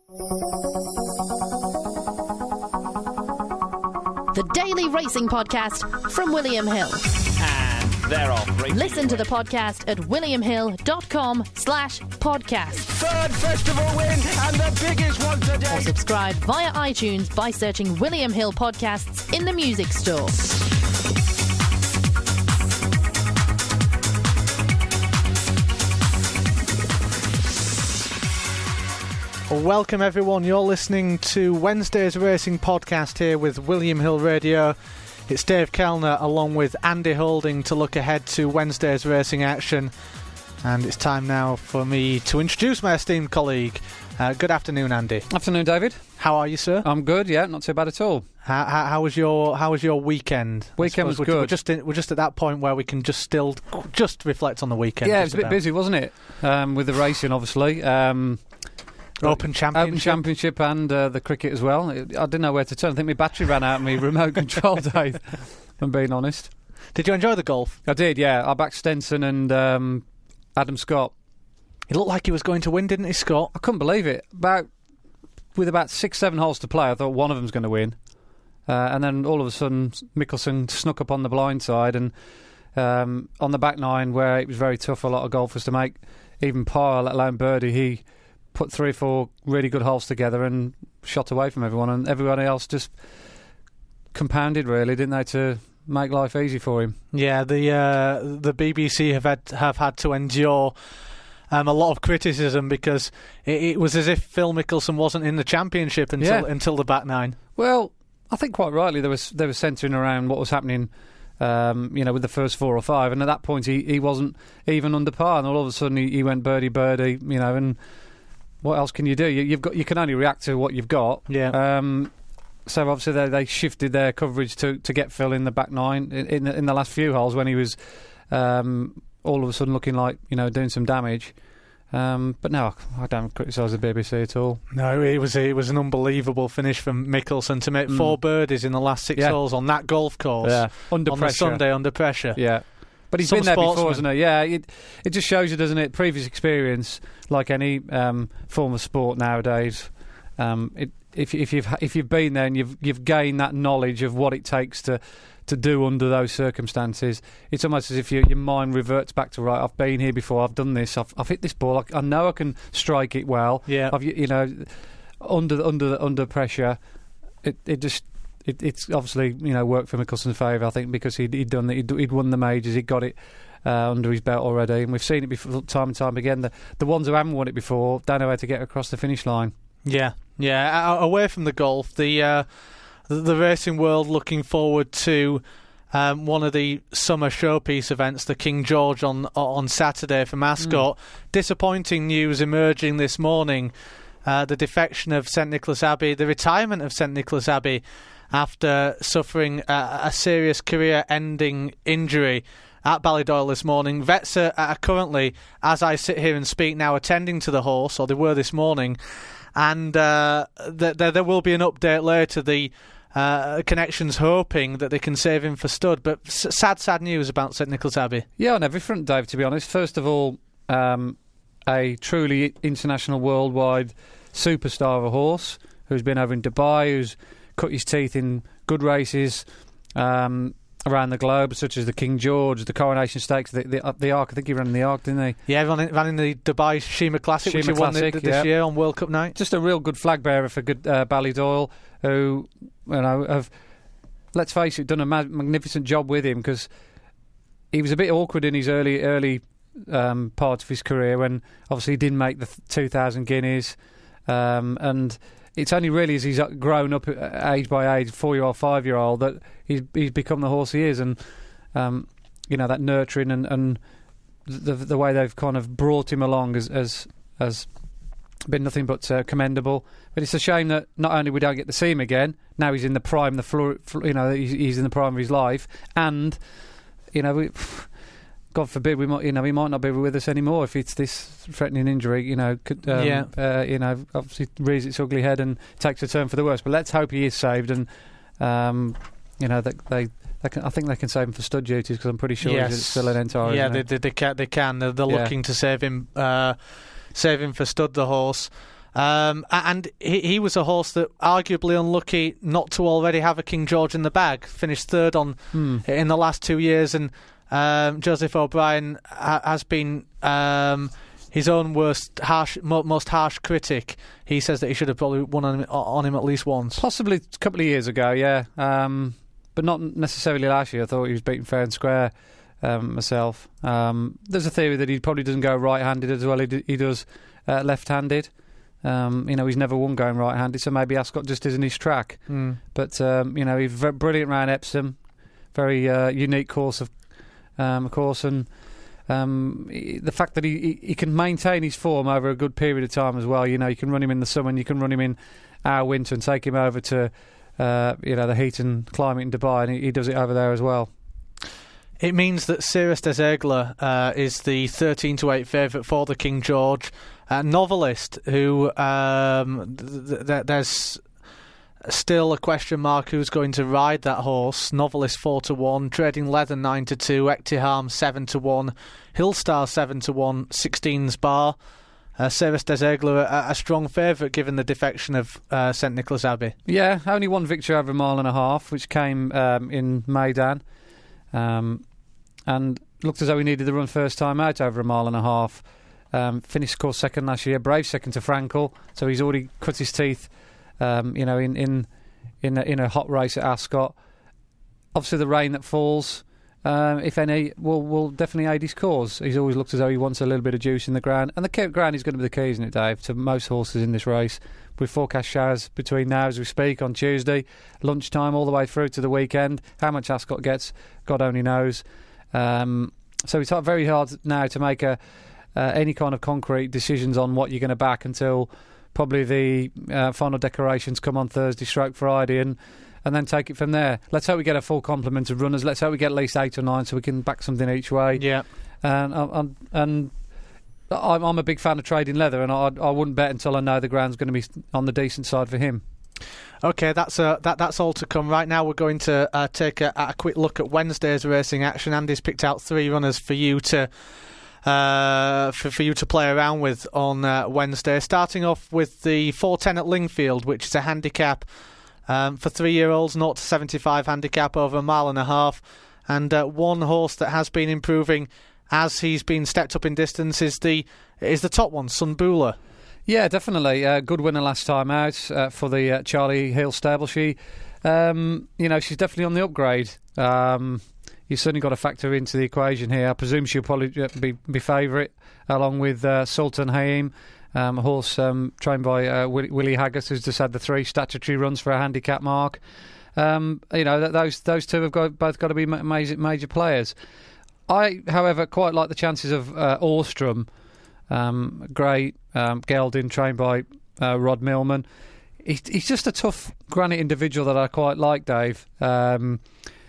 The Daily Racing Podcast from William Hill. And they're off. Listen to the podcast at williamhill.com/podcast. Third festival win and the biggest one today. Or subscribe via iTunes by searching William Hill Podcasts in the music store. Welcome everyone, you're listening to Wednesday's Racing Podcast here with William Hill Radio. It's Dave Kellner along with Andy Holding to look ahead to Wednesday's racing action. And it's time now for me to introduce my esteemed colleague. Good afternoon, Andy. Afternoon, David. How are you, sir? I'm good, yeah, not too bad at all. How was your weekend? Weekend was good. We're just at that point where we can just reflect on the weekend. Yeah, it was a bit busy, wasn't it? With the racing, obviously. Open Championship and the cricket as well. I didn't know where to turn. I think my battery ran out of my remote control, Dave, if I'm being honest. Did you enjoy the golf? I did, yeah. I backed Stenson and Adam Scott. He looked like he was going to win, didn't he, Scott? I couldn't believe it. With about 6-7 holes to play, I thought one of them's going to win. And then all of a sudden, Mickelson snuck up on the blind side, and on the back nine, where it was very tough for a lot of golfers to make even par, let alone birdie, he put 3 or 4 really good holes together and shot away from everyone, and everybody else just compounded, really, didn't they, to make life easy for him. Yeah, the BBC have had to endure a lot of criticism because it was as if Phil Mickelson wasn't in the championship until the back nine. Well, I think quite rightly they were centering around what was happening, with the first 4 or 5, and at that point he wasn't even under par, and all of a sudden he went birdie, and what else can you do? You can only react to what you've got. Yeah. So obviously they shifted their coverage to get Phil in the back nine in the last few holes when he was all of a sudden looking like doing some damage. But no, I don't criticise the BBC at all. No, it was an unbelievable finish from Mickelson to make 4 birdies in the last 6 holes on that golf course. Yeah, under on pressure. The Sunday under pressure. Yeah. But he's been there before, hasn't he? Yeah, it just shows you, doesn't it? Previous experience, like any form of sport nowadays. If you've been there and you've gained that knowledge of what it takes to do under those circumstances, it's almost as if your mind reverts back to, right, I've been here before, I've done this, I've hit this ball, I know I can strike it well. Yeah. Under pressure, it's obviously worked for Mickelson's favour, I think, because he'd won the majors, he'd got it under his belt already, and we've seen it before, time and time again. The ones who haven't won it before don't know how to get across the finish line. Yeah. Away from the golf, the racing world looking forward to one of the summer showpiece events, the King George on Saturday for Mascot. Disappointing news emerging this morning. The defection of St Nicholas Abbey, the retirement of St Nicholas Abbey after suffering a serious career-ending injury at Ballydoyle this morning. Vets are currently, as I sit here and speak now, attending to the horse, or they were this morning, and there will be an update later. The connections hoping that they can save him for stud, but sad news about St Nicholas Abbey. Yeah, on every front, Dave, to be honest. First of all, a truly international, worldwide superstar of a horse who's been over in Dubai, who's cut his teeth in good races around the globe, such as the King George, the Coronation Stakes, the Arc. I think he ran in the Arc, didn't he? Yeah, ran in the Dubai Shima Classic, which he won this year on World Cup night. Just a real good flag bearer for good Ballydoyle, who have, let's face it, done a magnificent job with him, because he was a bit awkward in his early part of his career when obviously he didn't make the 2,000 guineas, and it's only really as he's grown up age by age, 4-year-old, 5-year-old, that he's become the horse he is, and that nurturing and the way they've kind of brought him along has been nothing but commendable. But it's a shame that not only we don't get to see him again, now he's in the prime, he's in the prime of his life, and God forbid, he might not be with us anymore if it's this threatening injury. Obviously rears its ugly head and takes a turn for the worse. But let's hope he is saved, and that I think they can save him for stud duties, because I'm pretty sure he's still an entire. Yeah, they can. They're looking to save him for stud, the horse. And he was a horse that arguably unlucky not to already have a King George in the bag. Finished third in the last 2 years, and Joseph O'Brien has been his own most harsh critic. He says that he should have probably won on him at least once. Possibly a couple of years ago, yeah. But not necessarily last year. I thought he was beaten fair and square myself. There's a theory that he probably doesn't go right-handed as well. He does left-handed. He's never won going right-handed, so maybe Ascot just isn't his track. But he's brilliant round Epsom, very unique course of course, and the fact that he can maintain his form over a good period of time as well. You can run him in the summer, and you can run him in our winter, and take him over to the heat and climate in Dubai, and he does it over there as well. It means that Cirrus des Aigles is the 13-8 favourite for the King George. Novelist, who there's still a question mark who's going to ride that horse. Novelist 4-1, Trading Leather 9-2, Ektiham 7-1, Hillstar 7-1, 16's Bar. Cirrus des Aigles a strong favourite given the defection of St Nicholas Abbey. Yeah, only one victory over a mile and a half, which came in Maidan. And looked as though he needed the run first time out over a mile and a half. Finished, of course, second last year. Brave second to Frankel, so he's already cut his teeth, in a hot race at Ascot. Obviously, the rain that falls, if any, will definitely aid his cause. He's always looked as though he wants a little bit of juice in the ground, and the ground is going to be the key, isn't it, Dave, to most horses in this race. We've forecast showers between now as we speak on Tuesday, lunchtime, all the way through to the weekend. How much Ascot gets, God only knows. So it's very hard now to make any kind of concrete decisions on what you're going to back until probably the final decorations come on Thursday, Friday, and then take it from there. Let's hope we get a full complement of runners. Let's hope we get at least 8 or 9 so we can back something each way. Yeah. And I'm a big fan of Trading Leather, and I wouldn't bet until I know the ground's going to be on the decent side for him. Okay, that's all to come. Right now we're going to take a quick look at Wednesday's racing action. Andy's picked out 3 runners for you to for you to play around with on Wednesday. Starting off with the 4:10 at Lingfield, which is a handicap for 3-year-olds, 0-75 handicap over a mile and a half. And one horse that has been improving as he's been stepped up in distance is the top one, Sunbula. Yeah, definitely. Good winner last time out for the Charlie Hill stable. She's definitely on the upgrade. You've certainly got to factor into the equation here. I presume she'll probably be favourite, along with Sultan Haim, a horse trained by Willie Haggis, who's just had the 3 statutory runs for a handicap mark. Those two have both got to be major players. I, however, quite like the chances of Orstrom. Great gelding trained by Rod Millman. He's just a tough granite individual that I quite like, Dave. And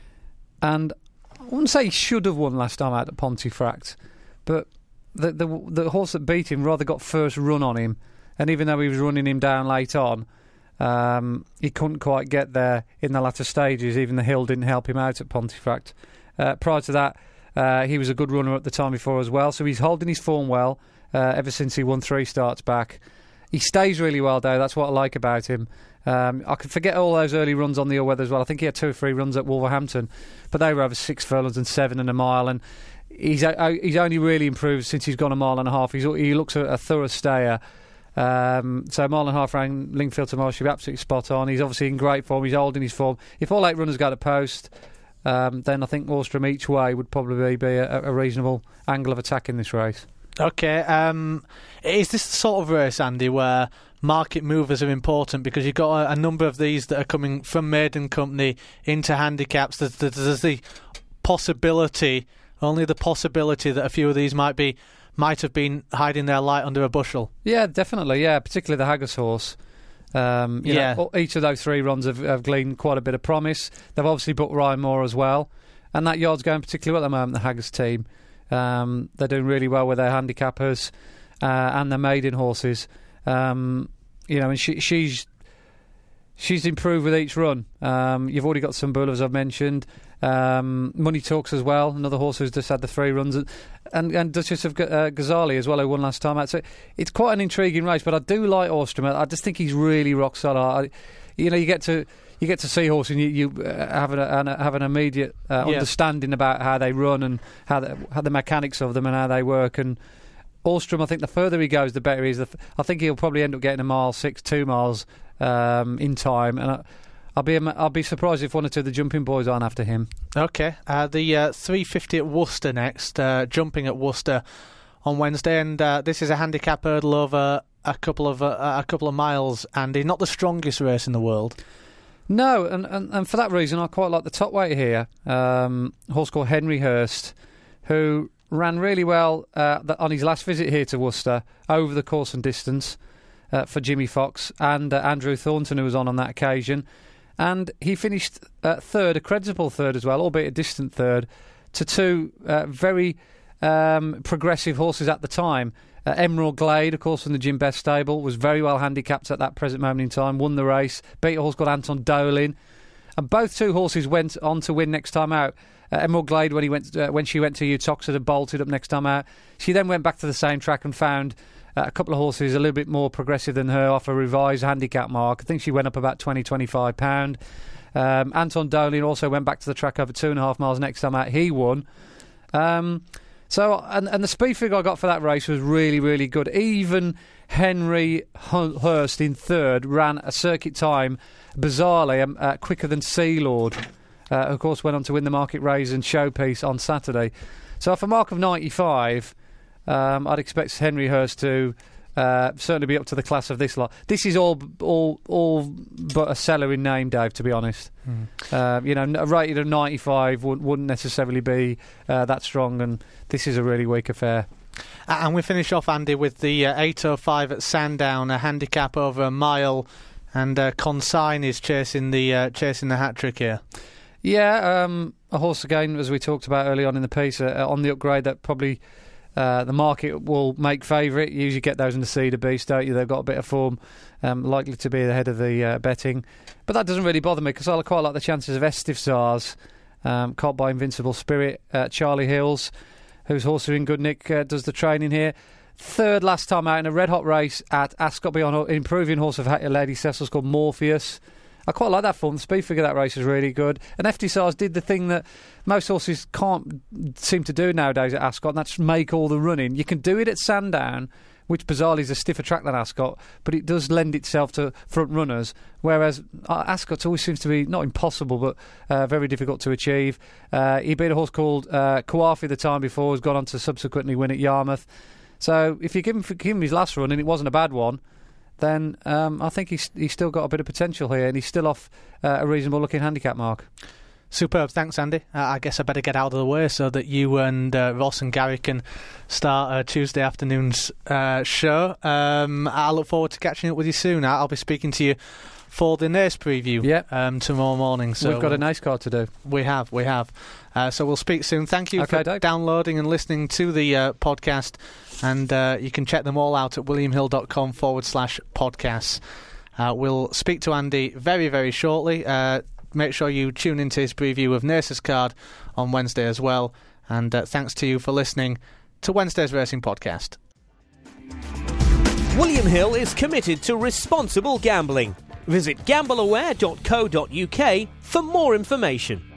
I wouldn't say he should have won last time out at Pontefract, but the horse that beat him rather got first run on him, and even though he was running him down late on, he couldn't quite get there in the latter stages. Even the hill didn't help him out at Pontefract. Prior to that, he was a good runner at the time before as well, so he's holding his form well ever since he won 3 starts back. He stays really well, though. That's what I like about him. I could forget all those early runs on the all-weather as well. I think he had 2 or 3 runs at Wolverhampton, but they were over 6 furlongs and 7 and a mile, and he's only really improved since he's gone a mile and a half. He looks a thorough stayer. So a mile and a half round Lingfield tomorrow should be absolutely spot on. He's obviously in great form. He's holding his form. If all 8 runners go to post, then I think Orstrom each way would probably be a reasonable angle of attack in this race. Okay, is this the sort of race, Andy, where market movers are important because you've got a number of these that are coming from Maiden Company into handicaps? There's the possibility, only the possibility, that a few of these might have been hiding their light under a bushel. Yeah, definitely. Yeah, particularly the Haggis horse. Each of those 3 runs have gleaned quite a bit of promise. They've obviously booked Ryan Moore as well, and that yard's going particularly well at the moment, the Haggis team. They're doing really well with their handicappers and their maiden horses. And she's improved with each run. You've already got some Sunbula, as I've mentioned. Money Talks as well, another horse who's just had the 3 runs. and Duchess of Ghazali as well, who won last time out. So it's quite an intriguing race, but I do like Ostrom. I just think he's really rock solid. You get to see horse and you have an immediate understanding about how they run and how the mechanics of them and how they work. And Ostrom, I think the further he goes, the better he is. I think he'll probably end up getting a mile 6, 2 miles in time, and I'll be surprised if one or two of the jumping boys aren't after him. Okay, the 350 at Worcester next, jumping at Worcester on Wednesday, and this is a handicap hurdle over a couple of miles. Andy, not the strongest race in the world. No, and for that reason, I quite like the top weight here. A horse called Henry Hurst, who ran really well on his last visit here to Worcester over the course and distance for Jimmy Fox and Andrew Thornton, who was on that occasion. And he finished third, a creditable third as well, albeit a distant third, to two very progressive horses at the time. Emerald Glade, of course, from the Jim Best stable, was very well handicapped at that present moment in time, won the race, beat a horse called Anton Dolin. And both two horses went on to win next time out. Emerald Glade, when she went to Uttoxeter, had bolted up next time out. She then went back to the same track and found a couple of horses a little bit more progressive than her off a revised handicap mark. I think she went up about £20-25. Anton Dolin also went back to the track over 2.5 miles next time out. He won. So the speed figure I got for that race was really, really good. Even Henry Hurst in third ran a circuit time, bizarrely, quicker than Sea Lord. Of course, went on to win the Market Race and Showpiece on Saturday. So off a mark of 95, I'd expect Henry Hurst to certainly be up to the class of this lot. This is all but a seller in name, Dave, to be honest. Rated of 95 wouldn't necessarily be that strong, and this is a really weak affair. And we finish off, Andy, with the 8:05 at Sandown, a handicap over a mile, and Consigne is chasing the hat-trick here. Yeah, a horse, again, as we talked about early on in the piece, on the upgrade that probably the market will make favourite. You usually get those in the Cedar Beast, don't you? They've got a bit of form, likely to be ahead of the betting. But that doesn't really bother me, because I quite like the chances of Estivzars, caught by Invincible Spirit, Charlie Hills, whose horse are in good nick, does the training here. Third last time out in a red-hot race at Ascot beyond an improving horse of Lady Cecil's called Morpheus. I quite like that form. The speed figure of that race is really good. And Estivzars did the thing that most horses can't seem to do nowadays at Ascot, and that's make all the running. You can do it at Sandown, which bizarrely is a stiffer track than Ascot, but it does lend itself to front runners, whereas Ascot always seems to be not impossible, but very difficult to achieve. He beat a horse called Kawafi the time before, has gone on to subsequently win at Yarmouth. So if you give him his last run, and it wasn't a bad one, then I think he's still got a bit of potential here, and he's still off a reasonable looking handicap mark. Superb, thanks, Andy. I guess I better get out of the way so that you and Ross and Gary can start Tuesday afternoon's show. I look forward to catching up with you soon. I'll be speaking to you for the Naas preview tomorrow morning. So we've got a Naas card to do. We have. So we'll speak soon. Thank you for downloading and listening to the podcast. And you can check them all out at williamhill.com/podcasts. We'll speak to Andy very, very shortly. Make sure you tune into his preview of Naas's card on Wednesday as well. And thanks to you for listening to Wednesday's Racing Podcast. William Hill is committed to responsible gambling. Visit gambleaware.co.uk for more information.